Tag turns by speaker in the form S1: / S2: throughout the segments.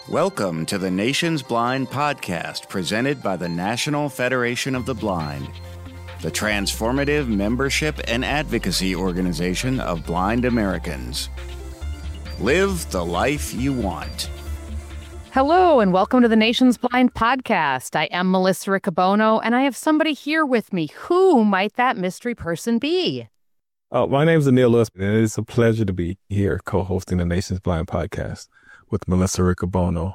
S1: Welcome to the Nation's Blind podcast presented by the National Federation of the Blind, the transformative membership and advocacy organization of blind Americans. Live the life you want.
S2: Hello, and welcome to the Nation's Blind podcast. I am Melissa Riccobono, and I have somebody here with me. Who might that mystery person be?
S3: My name is Anil Lewis, and it is a pleasure to be here co-hosting the Nation's Blind podcast with Melissa Riccobono.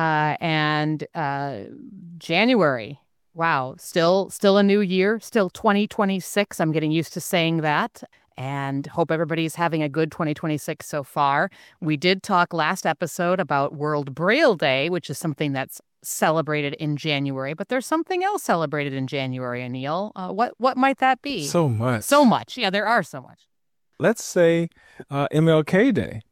S2: January. Wow. Still a new year, still 2026. I'm getting used to saying that, and hope everybody's having a good 2026 so far. We did talk last episode about World Braille Day, which is something that's celebrated in January, but there's something else celebrated in January, Anil. What might that be?
S3: So much.
S2: So much. Yeah, there are so much.
S3: Let's say MLK Day.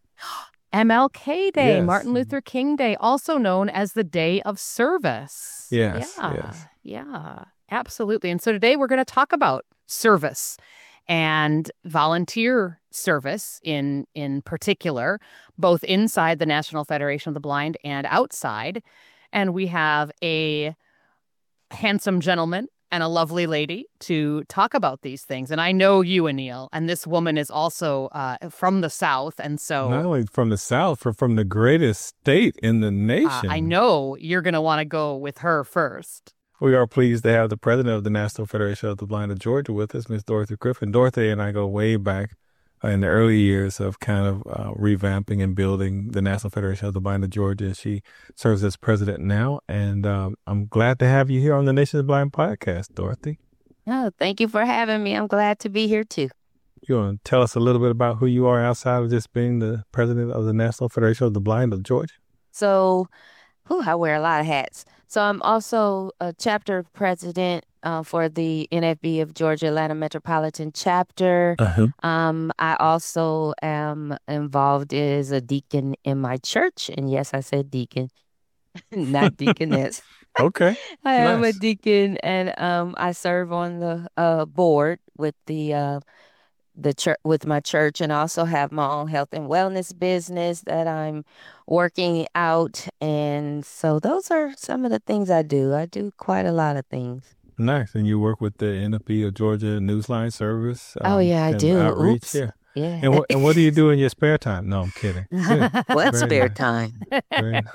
S2: MLK Day,
S3: Yes.
S2: Martin Luther King Day, also known as the Day of Service.
S3: Yes,
S2: Yeah,
S3: yes.
S2: yeah, absolutely. And so today we're going to talk about service and volunteer service in particular, both inside the National Federation of the Blind and outside. And we have a handsome gentleman and a lovely lady to talk about these things. And I know you, Anil, and this woman is also from the South. And so
S3: Not only from the South, but from the greatest state in the nation.
S2: I know you're going to want to go with her first.
S3: We are pleased to have the president of the National Federation of the Blind of Georgia with us, Ms. Dorothy Griffin. Dorothy and I go way back in the early years of kind of revamping and building the National Federation of the Blind of Georgia. She serves as president now, and I'm glad to have you here on the Nation's Blind podcast, Dorothy.
S4: Oh, thank you for having me. I'm glad to be here too.
S3: You want to tell us a little bit about who you are outside of just being the president of the National Federation of the Blind of Georgia?
S4: So, I wear a lot of hats. So I'm also a chapter president for the NFB of Georgia Atlanta Metropolitan Chapter. I also am involved as a deacon in my church. And yes, I said deacon, not deaconess.
S3: Okay.
S4: I am a
S3: Nice.
S4: deacon, and I serve on the board with the church, with my church, and I also have my own health and wellness business that I'm working out. And so those are some of the things I do. I do quite a lot of things.
S3: Nice. And you work with the NFB of Georgia Newsline Service.
S4: Oh, yeah, I
S3: and
S4: do.
S3: Outreach.
S4: Oops.
S3: Yeah.
S4: Yeah.
S3: And what do you do in your spare time? No, I'm kidding. Good.
S4: What
S3: Very
S4: spare
S3: nice.
S4: time?
S3: Very nice.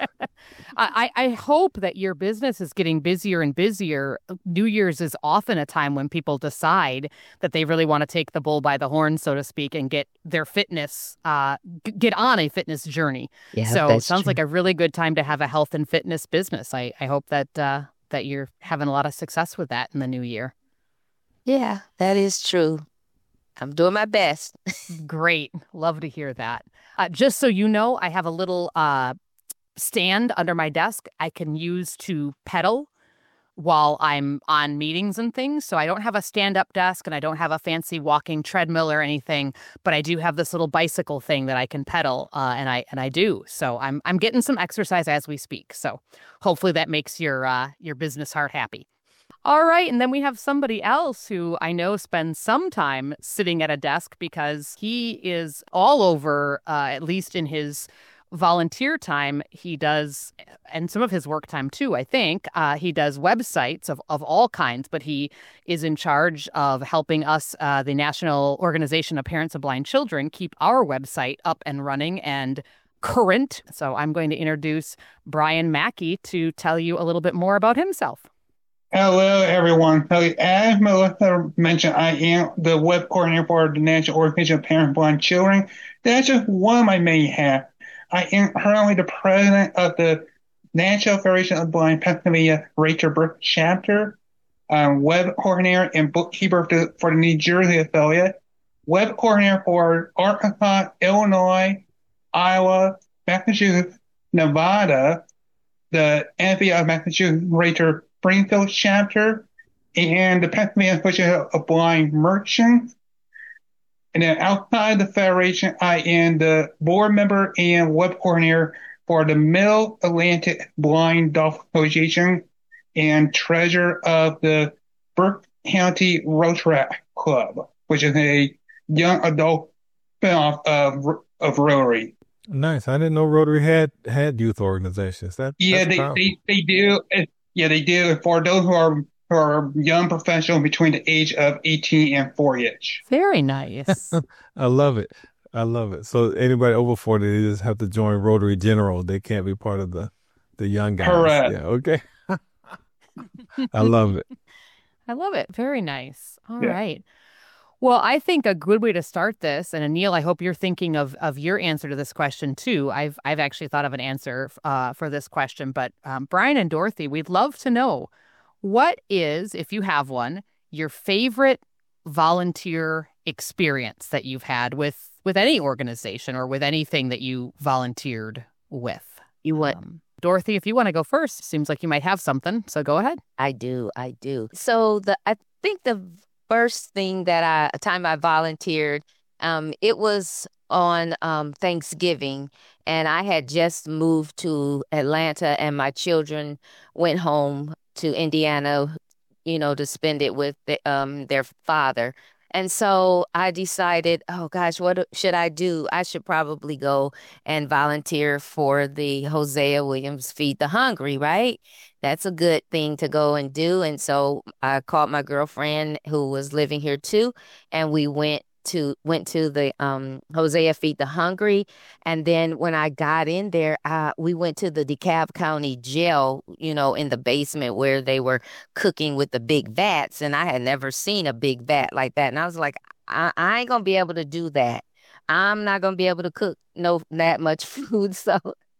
S2: I hope that your business is getting busier and busier. New Year's is often a time when people decide that they really want to take the bull by the horn, so to speak, and get their fitness, get on a fitness journey.
S4: Yeah,
S2: So it
S4: that's
S2: sounds
S4: true.
S2: like a really good time to have a health and fitness business. I hope that that you're having a lot of success with that in the new year.
S4: Yeah, that is true. I'm doing my best.
S2: Great. Love to hear that. Just so you know, I have a little stand under my desk I can use to pedal while I'm on meetings and things. So I don't have a stand-up desk and I don't have a fancy walking treadmill or anything, but I do have this little bicycle thing that I can pedal, and I do. So I'm getting some exercise as we speak. So hopefully that makes your business heart happy. All right, and then we have somebody else who I know spends some time sitting at a desk because he is all over, at least in his volunteer time. He does, and some of his work time too, I think. He does websites of all kinds, but he is in charge of helping us, the National Organization of Parents of Blind Children, keep our website up and running and current. So I'm going to introduce Brian Mackey to tell you a little bit more about himself.
S5: Hello, everyone. As Melissa mentioned, I am the web coordinator for the National Organization of Parents of Blind Children. That's just one of my main hats. I am currently the president of the National Federation of the Blind Pennsylvania Rachel Burke chapter, web coordinator and bookkeeper for the New Jersey affiliate, web coordinator for Arkansas, Illinois, Iowa, Massachusetts, Nevada, the NFB of Massachusetts Rachel Springfield chapter, and the Pennsylvania Association of Blind Merchants. And then outside the Federation, I am the board member and web coordinator for the Middle Atlantic Blind Golf Association and treasurer of the Burke County Rotary Club, which is a young adult spinoff of Rotary.
S3: Nice. I didn't know Rotary had youth organizations.
S5: Yeah,
S3: That's powerful.
S5: they do. Yeah, they do. For those who are young professionals between the age of 18 and 40-ish.
S2: Very nice.
S3: I love it. I love it. So anybody over 40, they just have to join Rotary General. They can't be part of the young guys.
S5: Correct.
S3: Yeah. Okay. I love it.
S2: I love it. Very nice. All
S5: Yeah.
S2: right. Well, I think a good way to start this, and Anil, I hope you're thinking of your answer to this question too. I've actually thought of an answer for this question, but Brian and Dorothy, we'd love to know, what is, if you have one, your favorite volunteer experience that you've had with any organization or with anything that you volunteered with?
S4: You what?
S2: Dorothy, if you want to go first, seems like you might have something, so go ahead.
S4: I do. So I think the first time I volunteered, it was on Thanksgiving, and I had just moved to Atlanta, and my children went home to Indiana, to spend it with their father. And so I decided, oh gosh, what should I do? I should probably go and volunteer for the Hosea Williams Feed the Hungry, right? That's a good thing to go and do. And so I called my girlfriend who was living here too, and we went to the Hosea Feed the Hungry. And then when I got in there, we went to the DeKalb County jail, in the basement where they were cooking with the big vats. And I had never seen a big vat like that. And I was like, I ain't going to be able to do that. I'm not going to be able to cook that much food. So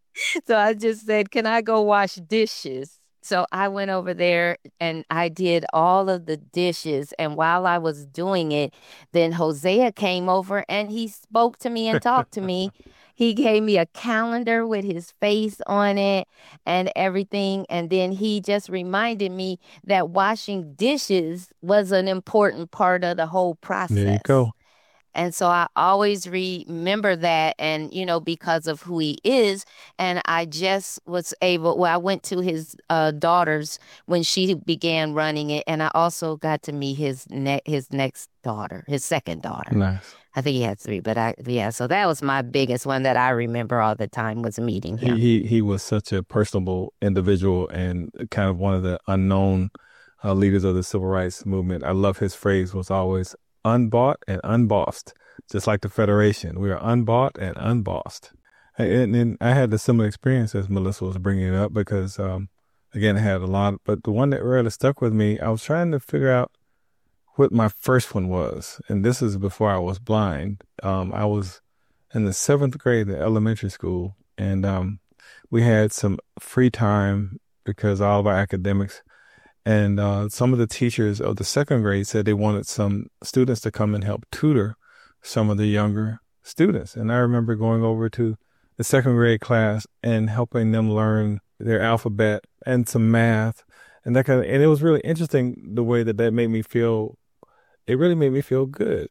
S4: I just said, can I go wash dishes? So I went over there and I did all of the dishes. And while I was doing it, then Hosea came over and he spoke to me and talked to me. He gave me a calendar with his face on it and everything. And then he just reminded me that washing dishes was an important part of the whole process.
S3: There you go.
S4: And so I always remember that, and, because of who he is. And I just was I went to his daughters when she began running it. And I also got to meet his next daughter, his second daughter.
S3: Nice.
S4: I think he had 3, but so that was my biggest one that I remember all the time, was meeting him.
S3: He was such a personable individual and kind of one of the unknown leaders of the civil rights movement. I love his phrase was always unbought and unbossed, just like the Federation. We are unbought and unbossed. And I had a similar experience as Melissa was bringing it up because, again, I had a lot, but the one that really stuck with me, I was trying to figure out what my first one was. And this is before I was blind. I was in the 7th grade at elementary school, and we had some free time because all of our academics. And some of the teachers of the 2nd grade said they wanted some students to come and help tutor some of the younger students. And I remember going over to the 2nd grade class and helping them learn their alphabet and some math and that and it was really interesting the way that made me feel. It really made me feel good.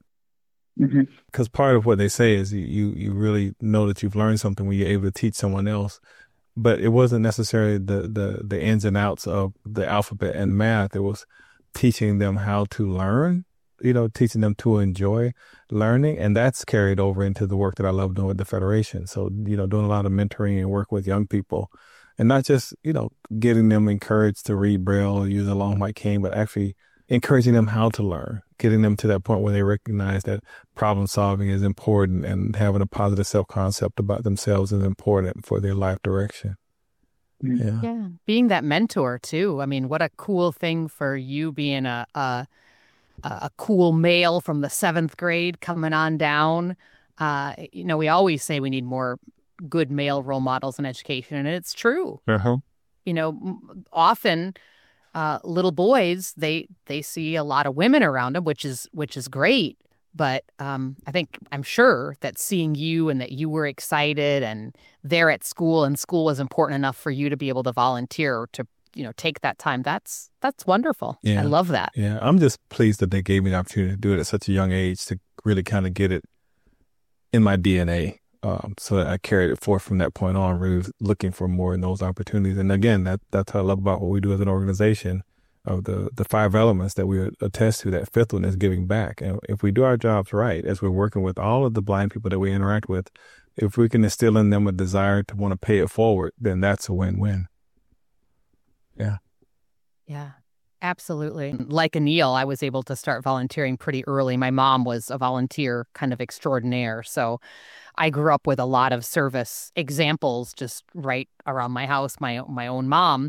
S3: Because part of what they say is you really know that you've learned something when you're able to teach someone else. But it wasn't necessarily the ins and outs of the alphabet and math. It was teaching them how to learn, teaching them to enjoy learning. And that's carried over into the work that I love doing with the Federation. So, doing a lot of mentoring and work with young people and not just, getting them encouraged to read Braille or use a long white cane, but actually encouraging them how to learn, getting them to that point where they recognize that problem solving is important and having a positive self-concept about themselves is important for their life direction.
S2: Yeah. Being that mentor too. I mean, what a cool thing for you being a cool male from the 7th grade coming on down. We always say we need more good male role models in education, and it's true. Often little boys, they see a lot of women around them, which is great. But I'm sure that seeing you and that you were excited and there at school and school was important enough for you to be able to volunteer to, take that time. That's wonderful. Yeah. I love that.
S3: Yeah. I'm just pleased that they gave me the opportunity to do it at such a young age to really kind of get it in my DNA. So that I carried it forth from that point on, really looking for more in those opportunities. And again, that's what I love about what we do as an organization, of the 5 elements that we attest to. That 5th one is giving back. And if we do our jobs right, as we're working with all of the blind people that we interact with, if we can instill in them a desire to want to pay it forward, then that's a win-win. Yeah.
S2: Yeah, absolutely. Like Anil, I was able to start volunteering pretty early. My mom was a volunteer kind of extraordinaire. So I grew up with a lot of service examples just right around my house, my own mom.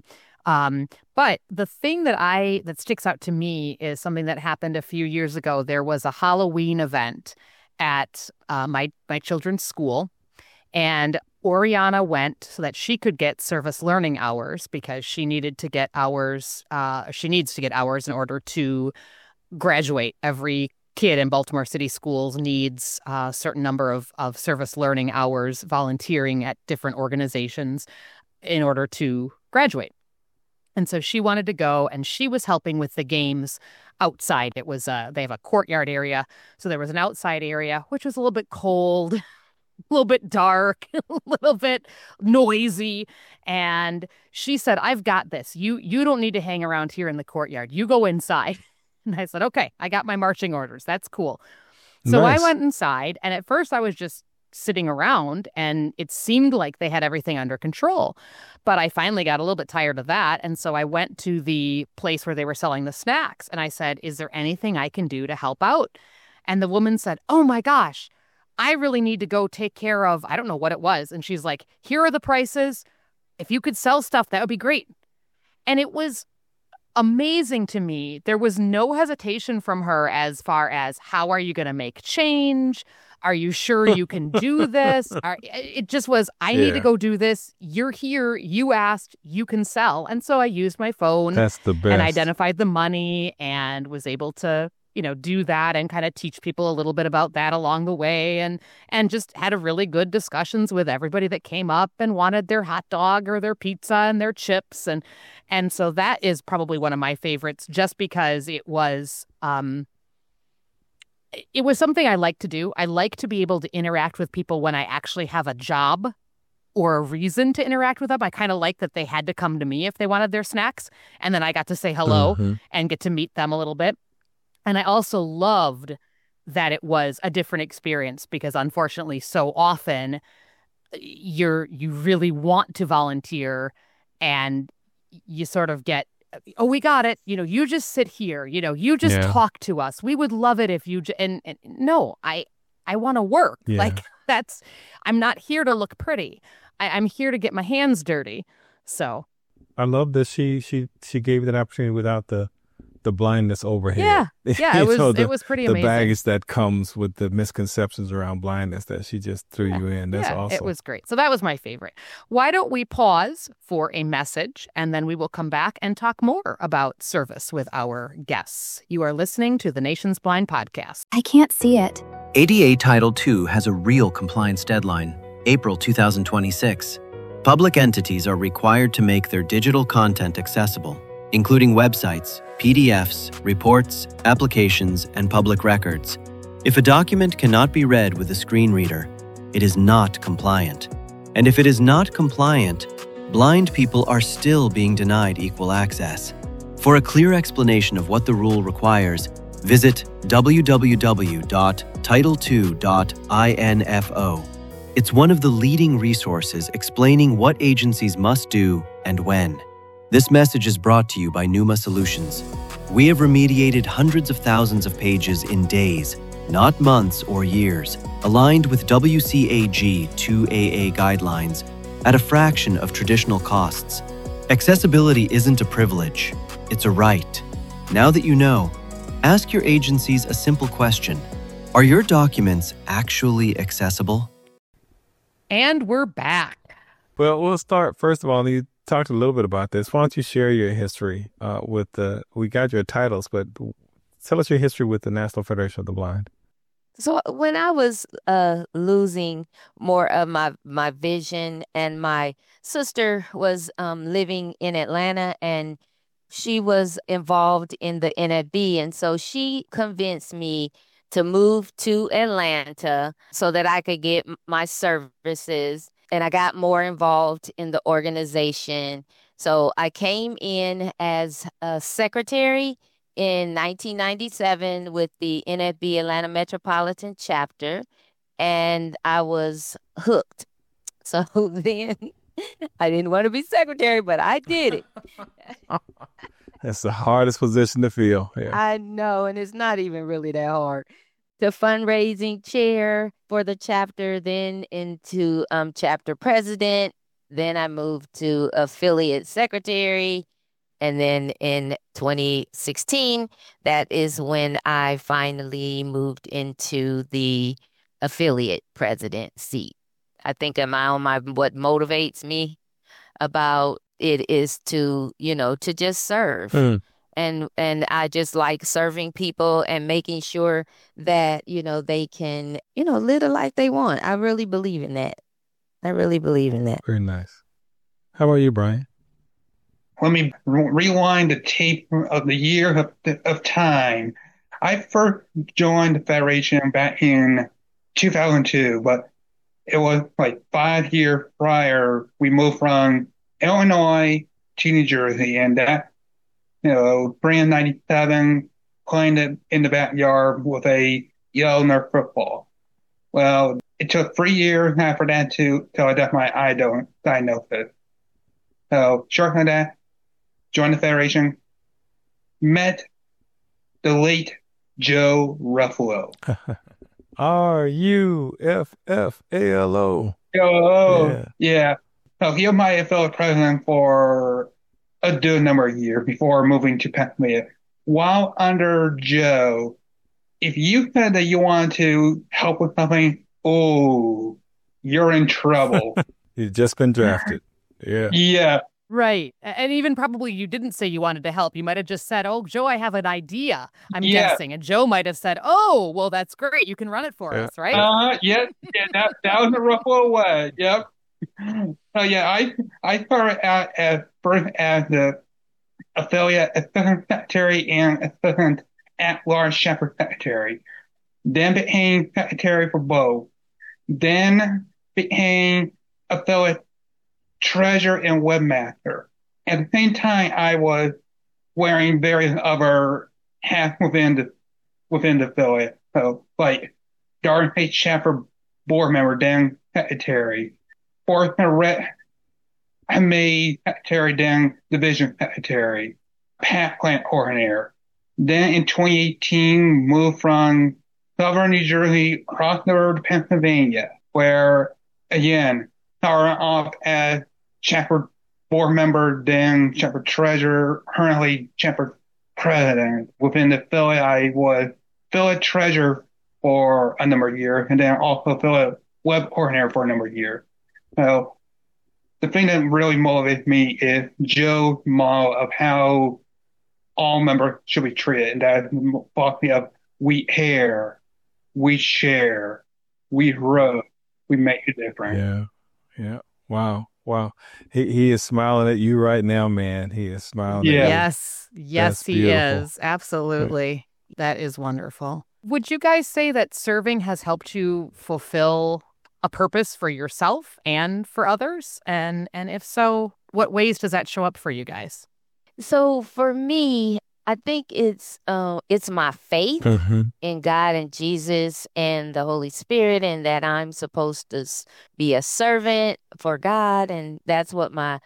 S2: But the thing that sticks out to me is something that happened a few years ago. There was a Halloween event at my children's school, and Oriana went so that she could get service learning hours because she needed to get hours. She needs to get hours in order to graduate. Every kid in Baltimore City schools needs a certain number of service learning hours volunteering at different organizations in order to graduate. And so she wanted to go, and she was helping with the games outside. It was they have a courtyard area, so there was an outside area, which was a little bit cold, a little bit dark, a little bit noisy. And she said, "I've got this. You don't need to hang around here in the courtyard. You go inside." And I said, "Okay, I got my marching orders. That's cool." So
S3: Nice.
S2: I went inside, and at first I was just sitting around, and it seemed like they had everything under control. But I finally got a little bit tired of that. And so I went to the place where they were selling the snacks. And I said, "Is there anything I can do to help out?" And the woman said, "Oh my gosh, I really need to go take care of," I don't know what it was. And she's like, "Here are the prices. If you could sell stuff, that would be great." And it was amazing to me. There was no hesitation from her as far as, how are you going to make change? Are you sure you can do this? It just was, I need to go do this. You're here. You asked. You can sell. And so I used my phone.
S3: That's the best.
S2: And identified the money and was able to, do that and kind of teach people a little bit about that along the way, and just had a really good discussions with everybody that came up and wanted their hot dog or their pizza and their chips. And so that is probably one of my favorites, just because it was something I like to do. I like to be able to interact with people when I actually have a job or a reason to interact with them. I kind of like that they had to come to me if they wanted their snacks, and then I got to say hello and get to meet them a little bit. And I also loved that it was a different experience, because unfortunately so often you really want to volunteer and you sort of get, "Oh, we got it. You just sit here. You just talk to us. We would love it if you." And no, I want to work.
S3: Yeah.
S2: Like, I'm not here to look pretty. I'm here to get my hands dirty. So
S3: I love that she gave you that opportunity without the blindness overhead.
S2: Yeah. It was pretty amazing.
S3: The baggage that comes with the misconceptions around blindness, that she just threw you in. That's awesome.
S2: It was great. So that was my favorite. Why don't we pause for a message, and then we will come back and talk more about service with our guests. You are listening to the Nation's Blind Podcast.
S6: I can't see it.
S7: ADA Title II has a real compliance deadline, April 2026. Public entities are required to make their digital content accessible, including websites, PDFs, reports, applications, and public records. If a document cannot be read with a screen reader, it is not compliant. And if it is not compliant, blind people are still being denied equal access. For a clear explanation of what the rule requires, visit www.title2.info. It's one of the leading resources explaining what agencies must do and when. This message is brought to you by Numa Solutions. We have remediated hundreds of thousands of pages in days, not months or years, aligned with WCAG 2AA guidelines at a fraction of traditional costs. Accessibility isn't a privilege, it's a right. Now that you know, ask your agencies a simple question. Are your documents actually accessible?
S2: And we're back.
S3: Well, we'll start, first of all, you talked a little bit about this. Why don't you share your history we got your titles, but tell us your history with the National Federation of the Blind.
S4: So when I was losing more of my vision, and my sister was living in Atlanta, and she was involved in the NFB, and so she convinced me to move to Atlanta so that I could get my services. And I got more involved in the organization. So I came in as a secretary in 1997 with the NFB Atlanta Metropolitan Chapter. and I was hooked. So then I didn't want to be secretary, but I did it.
S3: That's the hardest position to fill. Yeah.
S4: I know, and it's not even really that hard. The fundraising chair for the chapter, then into chapter president. Then I moved to affiliate secretary. And then in 2016, that is when I finally moved into the affiliate president seat. I think what motivates me about it is to just serve. And I just like serving people and making sure that, they can, live the life they want. I really believe in that.
S3: Very nice. How about you, Brian?
S5: Let me rewind the tape of the year of time. I first joined the Federation back in 2002, but it was like 5 years prior. We moved from Illinois to New Jersey, and that, brand 97, playing it in the backyard with a yellow Nerf football. Well, it took 3 years after that till I got my eye diagnosis. So, shortly after that, joined the Federation, met the late Joe Ruffalo.
S3: Ruffalo.
S5: Yeah. So he was my affiliate president for a good number of years before moving to Pennsylvania. While under Joe, if you said that you wanted to help with something, you're in trouble.
S3: You've just been drafted. Yeah.
S5: Yeah.
S2: Right. And even probably you didn't say you wanted to help. You might have just said, Joe, I have an idea. I'm guessing. And Joe might have said, well, that's great. You can run it for us, right?
S5: Yeah, that was the Ruffalo way. Yep. So yeah, I started out first as the affiliate assistant secretary and assistant at-large chapter secretary. Then became secretary for both. Then became affiliate treasurer and webmaster. At the same time, I was wearing various other hats within the affiliate. So, like Garden State chapter board member, then secretary. Fourth I made secretary, then division secretary, PAC plant coordinator. Then in 2018, moved from southern New Jersey across the road to Pennsylvania, where again started off as chapter board member, then chapter treasurer, currently chapter president. Within the affiliate, I was affiliate treasurer for a number of years, and then also affiliate web coordinator for a number of years. So the thing that really motivates me is Joe's model of how all members should be treated, and that is the philosophy of we care, we share, we grow, we make a difference.
S3: Yeah. Wow. He is smiling at you right now, man. He is smiling at you.
S2: Yes, he is. Absolutely. That is wonderful. Would you guys say that serving has helped you fulfill a purpose for yourself and for others? And if so, what ways does that show up for you guys?
S4: So for me, I think it's my faith in God and Jesus and the Holy Spirit, and that I'm supposed to be a servant for God, and that's what my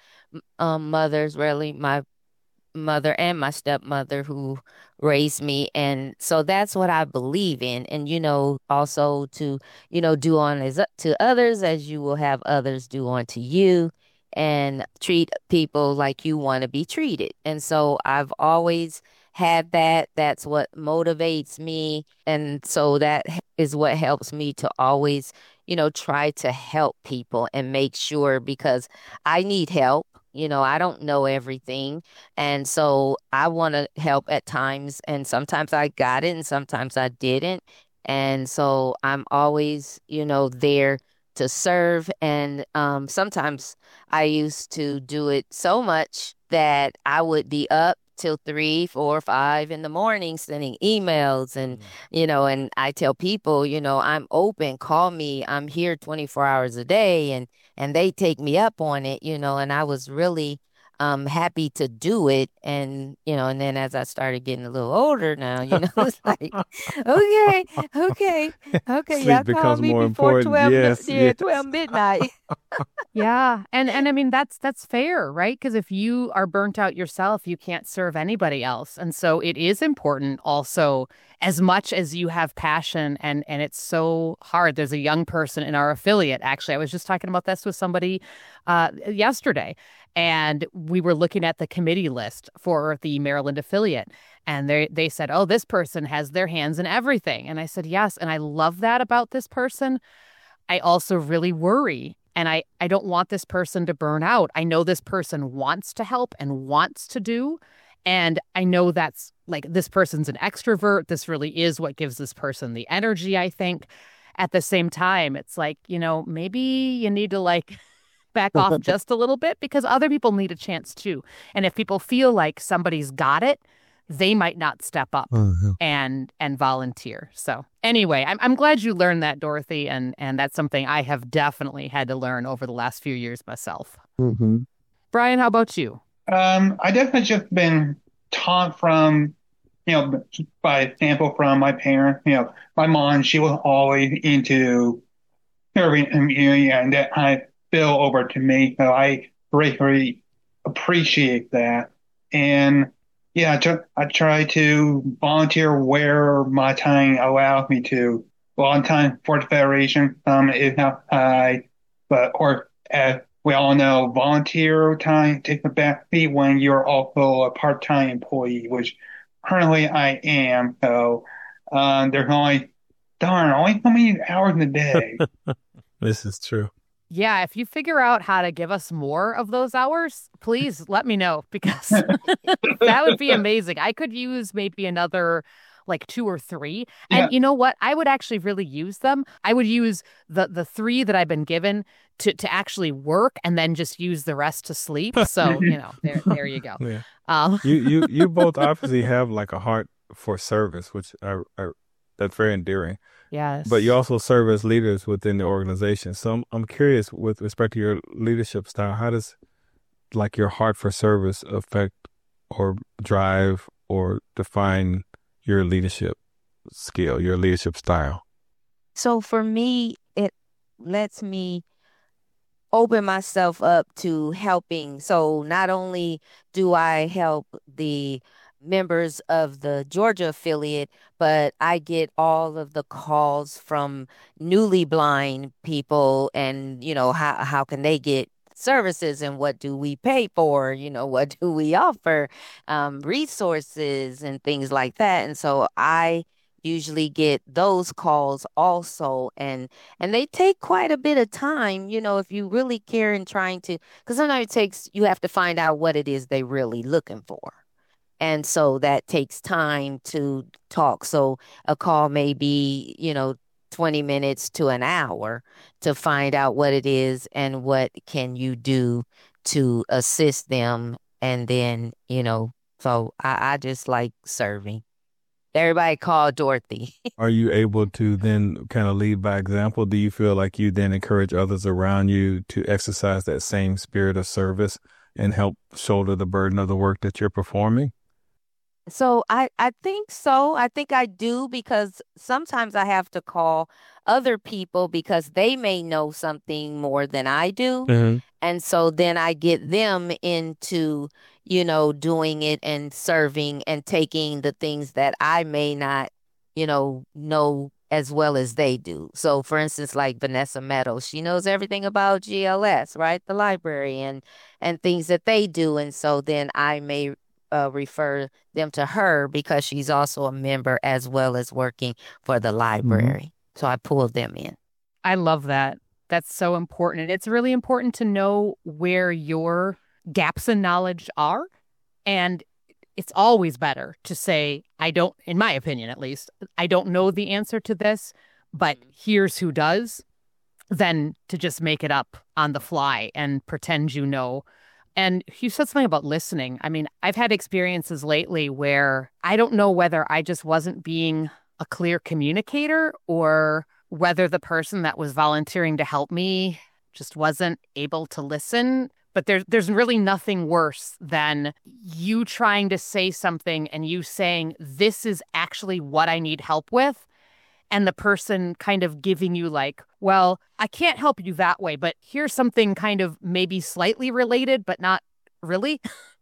S4: my mother and my stepmother who raised me, and so that's what I believe in. And also to do to others as you will have others do unto you, and treat people like you want to be treated. And so I've always had that. That's what motivates me. And so that is what helps me to always, try to help people and make sure, because I need help. I don't know everything. And so I want to help at times. And sometimes I got it and sometimes I didn't. And so I'm always, there to serve. And sometimes I used to do it so much that I would be up till 3, 4, 5 in the morning sending emails. And, and I tell people, I'm open, call me. I'm here 24 hours a day. And they take me up on it, and I was really happy to do it. And, and then as I started getting a little older now, it's like, okay,
S3: Sleep
S4: y'all call
S3: becomes
S4: me
S3: more
S4: before
S3: important.
S4: 12,
S3: Yes.
S4: 12 midnight.
S2: Yeah. And I mean, that's fair, right? Because if you are burnt out yourself, you can't serve anybody else. And so it is important also, as much as you have passion and it's so hard. There's a young person in our affiliate. Actually, I was just talking about this with somebody yesterday, and we were looking at the committee list for the Maryland affiliate. And they said, oh, this person has their hands in everything. And I said, yes. And I love that about this person. I also really worry. And I don't want this person to burn out. I know this person wants to help and wants to do. And I know that's like, this person's an extrovert. This really is what gives this person the energy, I think. At the same time, it's like, maybe you need to back off just a little bit, because other people need a chance too. And if people feel like somebody's got it, they might not step up and volunteer. So anyway, I'm glad you learned that, Dorothy, and that's something I have definitely had to learn over the last few years myself.
S3: Mm-hmm.
S2: Brian, how about you?
S5: I definitely just been taught from, by example from my parents. My mom, she was always into serving community, and that kind of spill over to me. So I greatly appreciate that. And yeah, I try to volunteer where my time allows me to. Volunteer for the Federation is not high, but of course, as we all know, volunteer time takes a back seat when you're also a part-time employee, which currently I am. So there's only so many hours in a day.
S3: This is true.
S2: Yeah, if you figure out how to give us more of those hours, please let me know, because that would be amazing. I could use maybe another 2 or 3. And
S5: Yeah.
S2: you know what? I would actually really use them. I would use the 3 that I've been given to actually work, and then just use the rest to sleep. So, there you go.
S3: Yeah. You both obviously have a heart for service, which that's very endearing.
S2: Yes.
S3: But you also serve as leaders within the organization. So I'm curious, with respect to your leadership style, how does your heart for service affect or drive or define your leadership skill, your leadership style?
S4: So for me, it lets me open myself up to helping. So not only do I help the members of the Georgia affiliate, but I get all of the calls from newly blind people, and how can they get services, and what do we pay for, what do we offer, resources and things like that. And so I usually get those calls also, and they take quite a bit of time, if you really care, and trying to, because sometimes you have to find out what it is they really looking for. And so that takes time to talk. So a call may be, 20 minutes to an hour to find out what it is and what can you do to assist them. And then, so I just like serving. Everybody call Dorothy.
S3: Are you able to then kind of lead by example? Do you feel like you then encourage others around you to exercise that same spirit of service and help shoulder the burden of the work that you're performing?
S4: So I think so. I think I do, because sometimes I have to call other people because they may know something more than I do.
S3: Mm-hmm.
S4: And so then I get them into, doing it and serving and taking the things that I may not, know as well as they do. So for instance, like Vanessa Meadows, she knows everything about GLS, right? The library and things that they do. And so then I may refer them to her because she's also a member as well as working for the library. Mm-hmm. So I pull them in.
S2: I love that. That's so important. It's really important to know where your gaps in knowledge are. And it's always better to say, I don't, in my opinion at least, I don't know the answer to this, but here's who does, than to just make it up on the fly and pretend you know. And you said something about listening. I mean, I've had experiences lately where I don't know whether I just wasn't being a clear communicator, or whether the person that was volunteering to help me just wasn't able to listen. But there's really nothing worse than you trying to say something and you saying, this is actually what I need help with. And the person kind of giving you like, well, I can't help you that way, but here's something kind of maybe slightly related, but not really.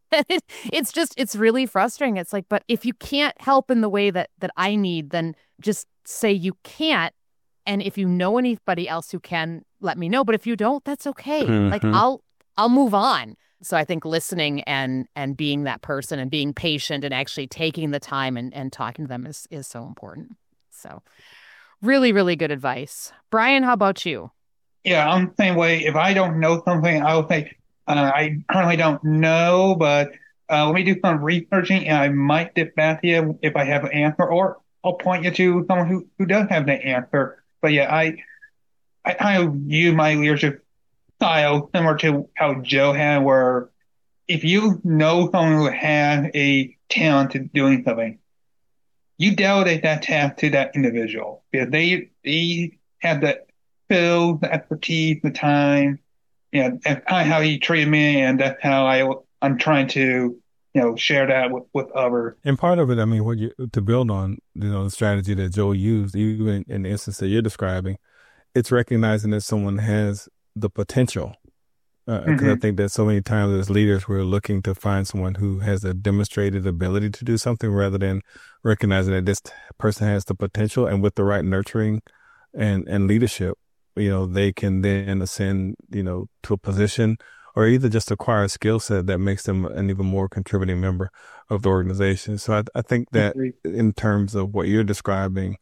S2: It's really frustrating. It's like, but if you can't help in the way that I need, then just say you can't. And if you know anybody else who can, let me know. But if you don't, that's okay. Like I'll move on. So I think listening and being that person and being patient and actually taking the time and talking to them is so important. So really, really good advice. Brian, how about you?
S5: Yeah, I'm the same way. If I don't know something, I'll say, I currently don't know, but let me do some researching and I might get back to you if I have an answer, or I'll point you to someone who does have the answer. But yeah, I kind of view my leadership style similar to how Joe had, where if you know someone who has a talent to doing something, you delegate that task to that individual because they have the skills, the expertise, the time. That's kind of how he treated me, and that's how I'm trying to share that with others.
S3: And part of it, I mean, to build on the strategy that Joe used, even in the instance that you're describing, it's recognizing that someone has the potential. Because I think that so many times as leaders, we're looking to find someone who has a demonstrated ability to do something rather than recognizing that this person has the potential, and with the right nurturing and leadership, they can then ascend, to a position or either just acquire a skill set that makes them an even more contributing member of the organization. So I think that in terms of what you're describing,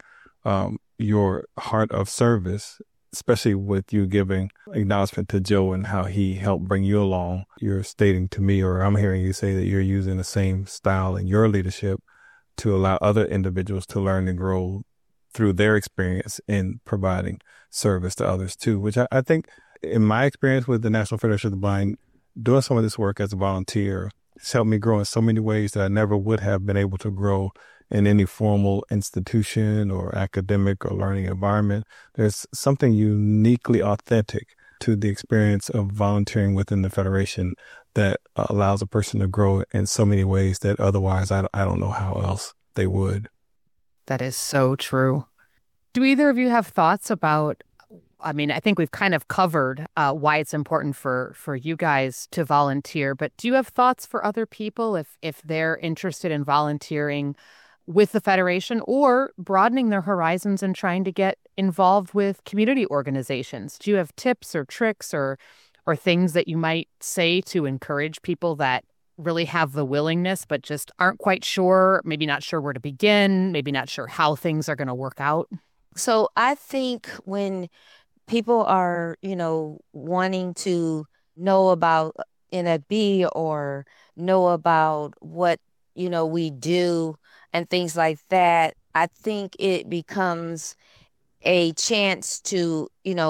S3: your heart of service, especially with you giving acknowledgement to Joe and how he helped bring you along, you're stating to me, or I'm hearing you say that you're using the same style in your leadership to allow other individuals to learn and grow through their experience in providing service to others too, which I think in my experience with the National Federation of the Blind, doing some of this work as a volunteer has helped me grow in so many ways that I never would have been able to grow in any formal institution or academic or learning environment. There's something uniquely authentic to the experience of volunteering within the Federation that allows a person to grow in so many ways that otherwise I don't know how else they would.
S2: That is so true. Do either of you have thoughts about, I mean, I think we've kind of covered why it's important for you guys to volunteer, but do you have thoughts for other people if they're interested in volunteering with the Federation or broadening their horizons and trying to get involved with community organizations? Do you have tips or tricks or things that you might say to encourage people that really have the willingness but just aren't quite sure, maybe not sure where to begin, maybe not sure how things are going to work out?
S4: So I think when people are, wanting to know about NFB or know about what, we do and things like that, I think it becomes a chance to,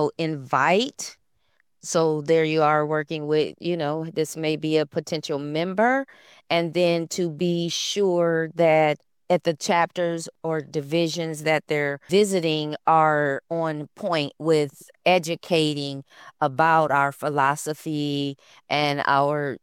S4: invite. So there you are working with, this may be a potential member, and then to be sure that at the chapters or divisions that they're visiting are on point with educating about our philosophy and our,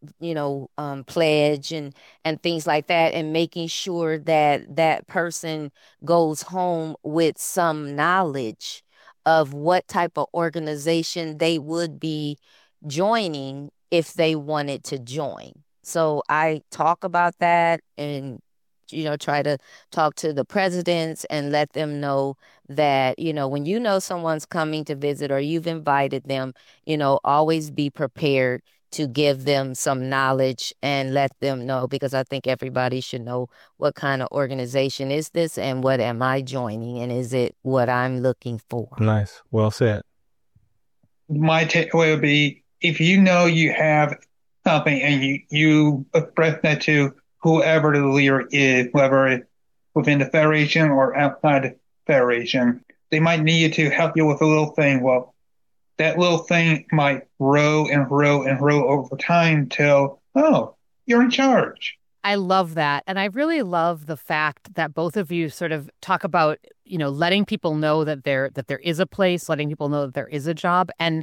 S4: pledge and things like that, and making sure that that person goes home with some knowledge of what type of organization they would be joining if they wanted to join. So I talk about that and try to talk to the presidents and let them know that, when someone's coming to visit or you've invited them, always be prepared to give them some knowledge and let them know, because I think everybody should know what kind of organization is this and what am I joining and is it what I'm looking for?
S3: Nice. Well said.
S5: My takeaway would be, if you have something and you express that to whoever the leader is, whether it's within the Federation or outside the Federation, they might need to help you with a little thing. Well, that little thing might grow and grow and grow over time till, you're in charge.
S2: I love that. And I really love the fact that both of you sort of talk about, letting people know that there is a place, letting people know that there is a job. And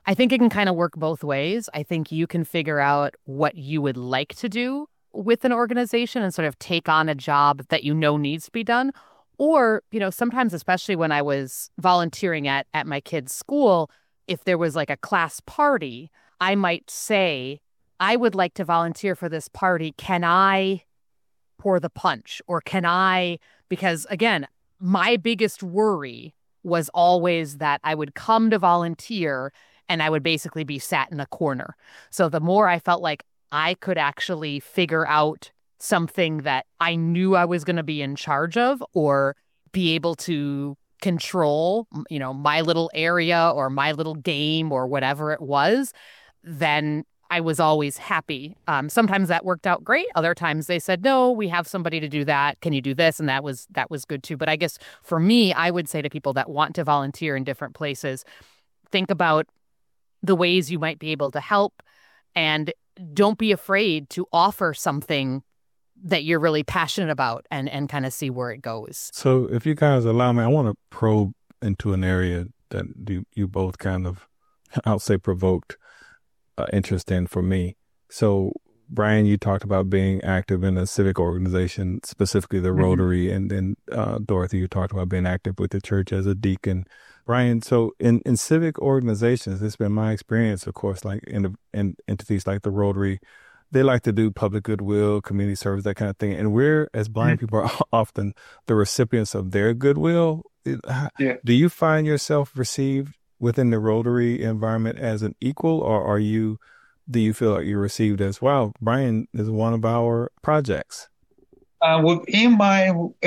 S2: I think it can kind of work both ways. I think you can figure out what you would like to do with an organization and sort of take on a job that you know needs to be done. Or, sometimes, especially when I was volunteering at my kid's school, if there was like a class party, I might say, I would like to volunteer for this party. Can I pour the punch? Or because again, my biggest worry was always that I would come to volunteer and I would basically be sat in a corner. So the more I felt like I could actually figure out something that I knew I was going to be in charge of or be able to control, my little area or my little game or whatever it was, then I was always happy. Sometimes that worked out great. Other times they said, no, we have somebody to do that. Can you do this? And that was good too. But I guess for me, I would say to people that want to volunteer in different places, think about the ways you might be able to help and don't be afraid to offer something that you're really passionate about and kind of see where it goes.
S3: So if you guys allow me, I want to probe into an area that you both kind of, I'll say, provoked interest in for me. So Brian, you talked about being active in a civic organization, specifically the Rotary, and then Dorothy, you talked about being active with the church as a deacon. Brian, so in civic organizations, it's been my experience, of course, like in entities like the Rotary, they like to do public goodwill, community service, that kind of thing. And we're, as blind people, are often the recipients of their goodwill. Yeah. Do you find yourself received within the Rotary environment as an equal, or do you feel like you're received as, wow, Brian is one of our projects?
S5: Within my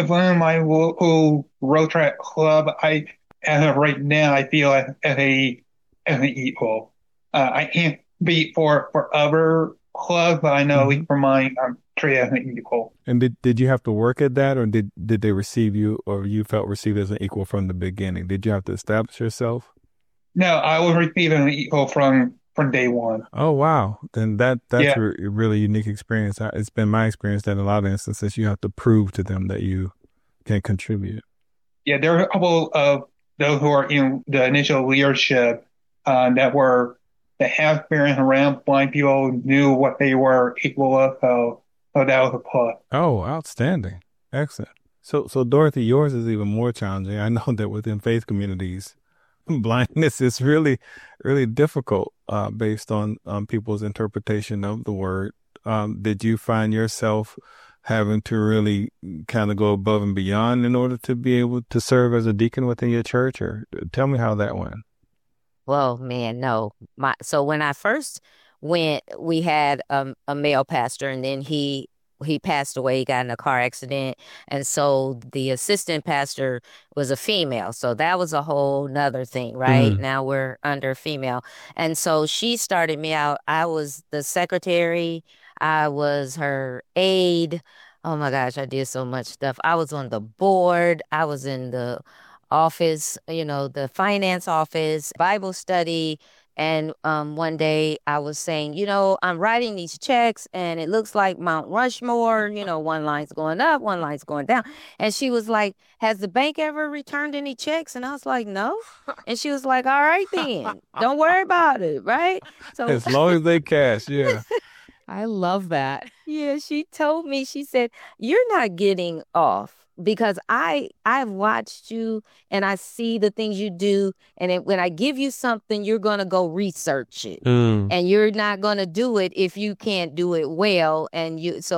S5: local Rotary club, as of right now, I feel as an equal. I can't be for other clubs, but I know at least for mine, I'm treated as an equal.
S3: And did you have to work at that, or did they receive you, or you felt received as an equal from the beginning? Did you have to establish yourself?
S5: No, I was received as an equal from day one.
S3: Oh, wow. Then that's a really unique experience. It's been my experience that in a lot of instances you have to prove to them that you can contribute.
S5: Yeah, there are a couple of those who are in the initial leadership that have experience around blind people, knew what they were capable of, so that was a plus.
S3: Oh, outstanding. Excellent. So Dorothy, yours is even more challenging. I know that within faith communities, blindness is really, really difficult based on people's interpretation of the word. Did you find yourself having to really kind of go above and beyond in order to be able to serve as a deacon within your church? Or tell me how that went.
S4: Well, man, no. So when I first went, we had a male pastor, and then he passed away. He got in a car accident. And so the assistant pastor was a female. So that was a whole nother thing, right? Mm-hmm. Now we're under female. And so she started me out. I was the secretary. I was her aide. Oh my gosh, I did so much stuff. I was on the board. I was in the office, the finance office, Bible study. And one day I was saying, I'm writing these checks and it looks like Mount Rushmore, one line's going up, one line's going down. And she was like, has the bank ever returned any checks? And I was like, no. And she was like, all right, then don't worry about it. Right.
S3: So as long as they cash. Yeah.
S2: I love that.
S4: Yeah. She told me, she said, you're not getting off. Because I've watched you and I see the things you do. And when I give you something, you're going to go research it. And you're not going to do it if you can't do it well. And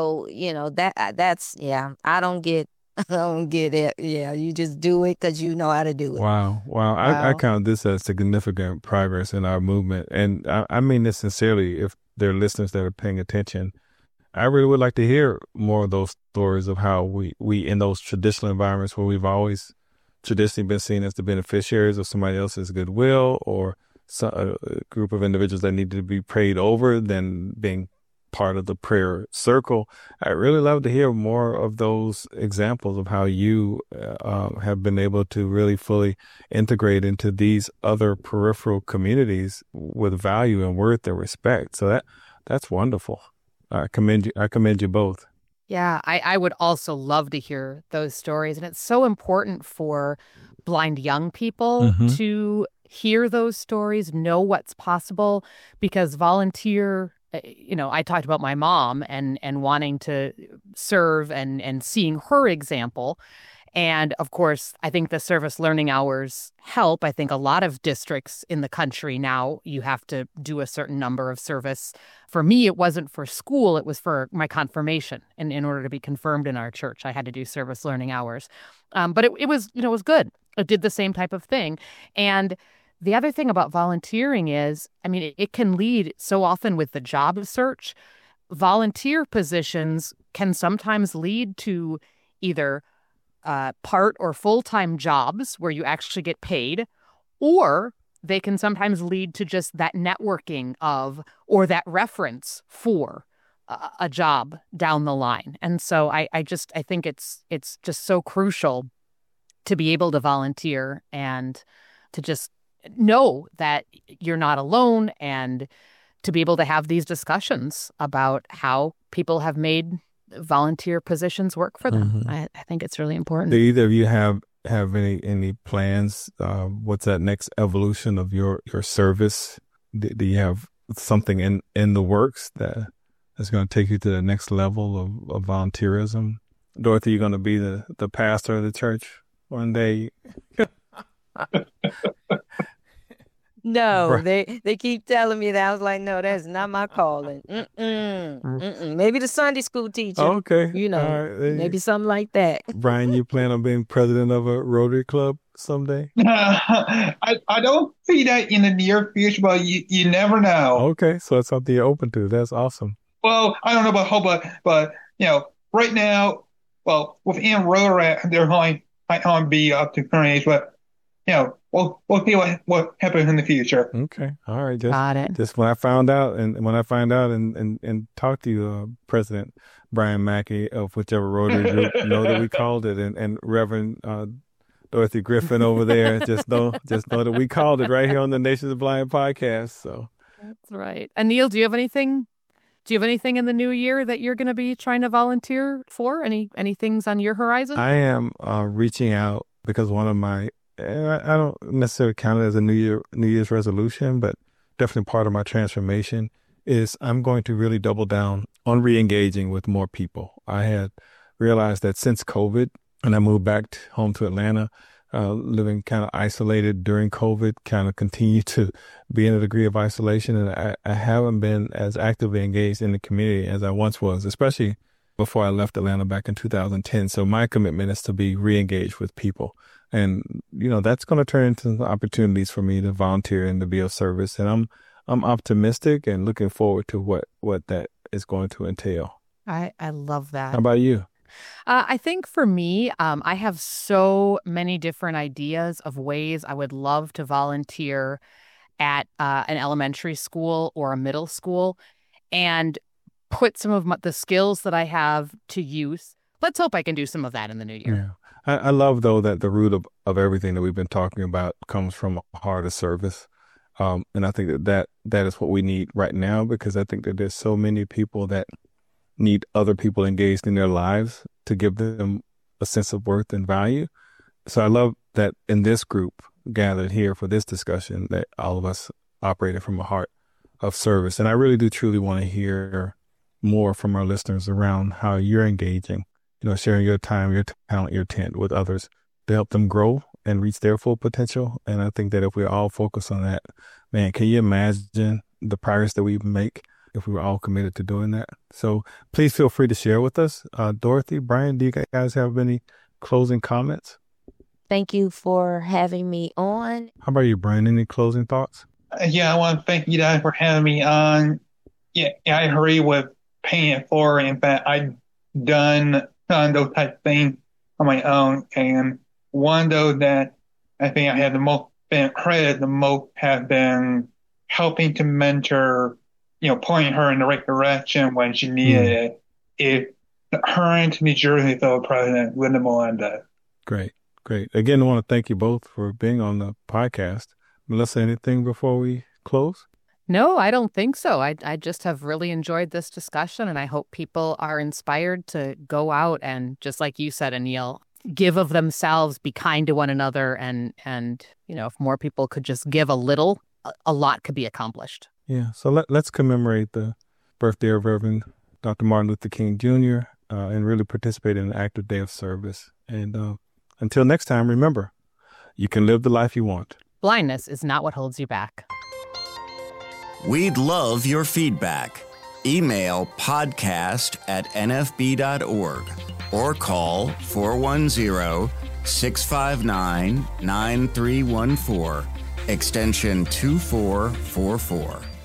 S4: that's, I don't get it. Yeah, you just do it because you know how to do it.
S3: Wow. I count this as significant progress in our movement. And I mean this sincerely. If there are listeners that are paying attention, I really would like to hear more of those stories of how we in those traditional environments where we've always traditionally been seen as the beneficiaries of somebody else's goodwill or a group of individuals that needed to be prayed over than being part of the prayer circle. I'd really love to hear more of those examples of how you have been able to really fully integrate into these other peripheral communities with value and worth and respect. So that's wonderful. I commend you both.
S2: Yeah, I would also love to hear those stories. And it's so important for blind young people to hear those stories, know what's possible, because volunteer, I talked about my mom and wanting to serve and seeing her example. And of course, I think the service learning hours help. I think a lot of districts in the country now, you have to do a certain number of service. For me, it wasn't for school, it was for my confirmation. And in order to be confirmed in our church, I had to do service learning hours. But it was good. It did the same type of thing. And the other thing about volunteering is, it can lead so often with the job search. Volunteer positions can sometimes lead to either part or full-time jobs where you actually get paid, or they can sometimes lead to just that networking of, or that reference for a job down the line. And so I think it's just so crucial to be able to volunteer and to just know that you're not alone, and to be able to have these discussions about how people have made volunteer positions work for them. I think it's really important.
S3: Do either of you have any plans? What's that next evolution of your service? Do you have something in the works that's going to take you to the next level of volunteerism? Dorothy, you're going to be the pastor of the church one day?
S4: No, they keep telling me that. I was like, no, that's not my calling. Maybe the Sunday school teacher.
S3: Okay.
S4: Maybe something like that.
S3: Brian, you plan on being president of a Rotary Club someday?
S5: I don't see that in the near future, but you never know.
S3: Okay, so it's something you're open to. That's awesome.
S5: Well, I don't know about hope, but right now, within Rotary, they're only might be up to current age, but we'll see what happens in the future.
S3: Okay. All right.
S2: Got it.
S3: Just when I find out and talk to you, President Brian Mackey of whichever Rotary group, know that we called it, and Reverend Dorothy Griffin over there, just know that we called it right here on the Nations of Blind podcast. So
S2: that's right. And Neil, do you have anything in the new year that you're going to be trying to volunteer for? Any things on your horizon?
S3: I am reaching out because one of my, I don't necessarily count it as a New Year's resolution, but definitely part of my transformation is I'm going to really double down on re-engaging with more people. I had realized that since COVID, and I moved back home to Atlanta, living kind of isolated during COVID, kind of continued to be in a degree of isolation. And I haven't been as actively engaged in the community as I once was, especially before I left Atlanta back in 2010. So my commitment is to be re-engaged with people. And, that's going to turn into opportunities for me to volunteer and to be of service. And I'm optimistic and looking forward to what that is going to entail.
S2: I love that.
S3: How about you?
S2: I think for me, I have so many different ideas of ways I would love to volunteer at an elementary school or a middle school and put some of the skills that I have to use. Let's hope I can do some of that in the new year.
S3: Yeah. I love, though, that the root of everything that we've been talking about comes from a heart of service. And I think that is what we need right now, because I think that there's so many people that need other people engaged in their lives to give them a sense of worth and value. So I love that in this group gathered here for this discussion, that all of us operated from a heart of service. And I really do truly want to hear more from our listeners around how you're engaging, sharing your time, your talent, your tent with others to help them grow and reach their full potential. And I think that if we all focus on that, man, can you imagine the progress that we make if we were all committed to doing that? So please feel free to share with us. Dorothy, Brian, do you guys have any closing comments?
S4: Thank you for having me on.
S3: How about you, Brian? Any closing thoughts?
S5: Yeah, I want to thank you guys for having me on. Yeah, I agree with paying it forward. In fact, I've done those type of things on my own. And one of those that I think I have the most been credited the most have been helping to mentor, pointing her in the right direction when she needed it. If the current New Jersey fellow president, Linda Melendez.
S3: Great. Again, I want to thank you both for being on the podcast. Melissa, anything before we close?
S2: No, I don't think so. I just have really enjoyed this discussion, and I hope people are inspired to go out and, just like you said, Anil, give of themselves, be kind to one another, and if more people could just give a little, a lot could be accomplished.
S3: Yeah. So let's commemorate the birthday of Reverend Dr. Martin Luther King Jr. And really participate in an active day of service. And until next time, remember, you can live the life you want.
S2: Blindness is not what holds you back.
S1: We'd love your feedback. Email podcast@nfb.org or call 410-659-9314, extension 2444.